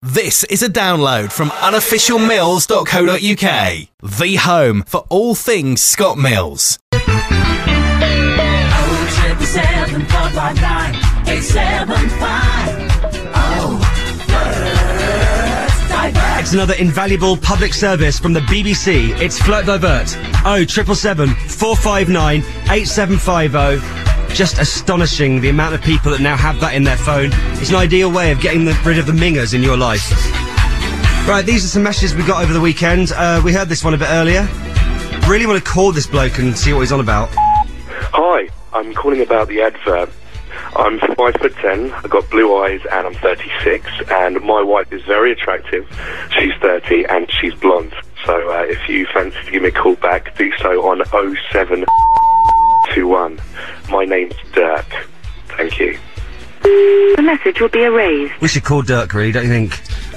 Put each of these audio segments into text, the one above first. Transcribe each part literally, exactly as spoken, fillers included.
This is a download from unofficial mills dot co dot uk, the home for all things Scott Mills. Oh, triple seven, four five nine, eight seven five. Oh, Flirt Divert. It's another invaluable public service from the B B C. It's Flirt Divert. Oh, triple seven, four five nine, eight seven five oh. Just astonishing the amount of people that now have that in their phone. It's an ideal way of getting the, rid of the mingers in your life. Right, these are some messages we got over the weekend. Uh, we heard this one a bit earlier. Really want to call this bloke and see what he's on about. Hi, I'm calling about the advert. I'm five foot ten, I've got blue eyes and I'm thirty-six, and my wife is very attractive. She's thirty and she's blonde. So uh, if you fancy to give me a call back, do so on oh seven two one. My name's Dirk. Thank you. The message will be erased. We should call Dirk, really, don't you think?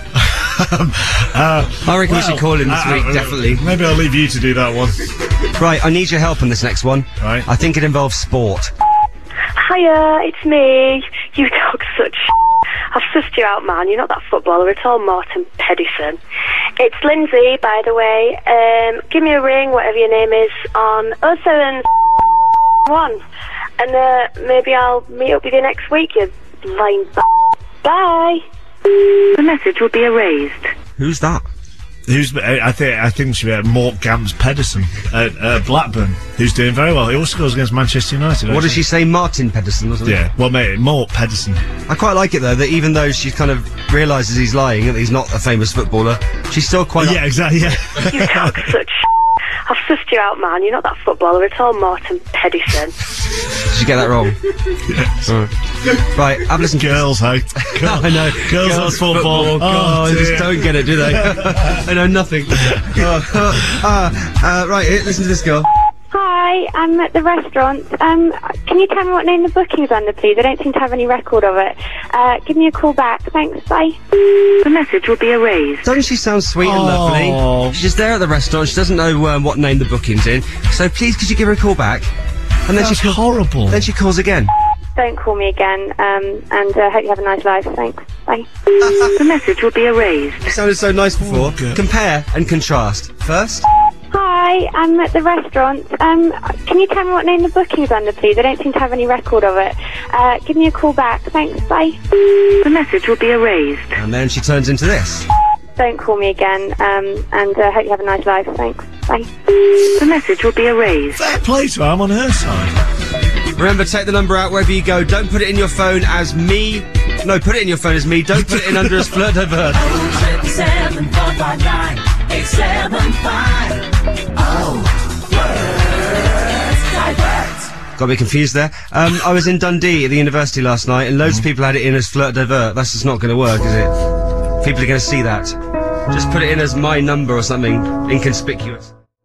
um, uh, I reckon well, we should call him this uh, week, uh, definitely. Maybe I'll leave you to do that one. Right, I need your help on this next one. Right. I think it involves sport. Hiya, it's me. You talk such I've sussed you out, man. You're not that footballer at all, Martin Pedersen. It's Lindsay, by the way. Um, give me a ring, whatever your name is, on oh seven one. And uh, maybe I'll meet up with you next week, you lying b****. Bye. The message will be erased. Who's that? Who's? I think I think it should be uh, Mort Gamps Pedersen at uh, Blackburn, who's doing very well. He also goes against Manchester United. What does she say, Martin Pedersen or something? Yeah, well, mate, Mort Pedersen. I quite like it though that even though she kind of realises he's lying and that he's not a famous footballer, she's still quite. Yeah, exactly. Yeah. You talk such I've sussed you out, man. You're not that footballer at all, Martin Pedersen. Did you get that wrong? Yes. Right. Right, have a listen. Girls, hey. I know. Girls, Girls football. football. Oh, God, they dear. just don't get it, do they? They know nothing. uh, uh, uh, right, here, listen to this girl. Hi, I'm at the restaurant. Um, can you tell me what name the booking's under, please? I don't seem to have any record of it. Uh, give me a call back. Thanks, bye. The message will be erased. Doesn't she sound sweet and Oh. lovely? She's just there at the restaurant. She doesn't know um, what name the booking's in. So please, could you give her a call back? And then That's she call- horrible. Then she calls again. Don't call me again, um, and uh, hope you have a nice life. Thanks. Bye. The message will be erased. It sounded so nice before. Oh, good. Compare and contrast. First. Hi, I'm at the restaurant. Um, can you tell me what name the booking's under, please? I don't seem to have any record of it. Uh, give me a call back. Thanks. Bye. The message will be erased. And then she turns into this. Don't call me again, um, and uh, hope you have a nice life. Thanks. Bye. The message will be erased. Fair play to her. I'm on her side. Remember, take the number out wherever you go. Don't put it in your phone as me. No, put it in your phone as me. Don't put it in under as Flirt Divert. Oh, triple seven, four five nine, eight seven five. Oh, Flirt Divert. Got me confused there. Um, I was in Dundee at the university last night, and loads of people had it in as Flirt Divert. That's just not going to work, is it? People are going to see that. Just put it in as my number or something inconspicuous.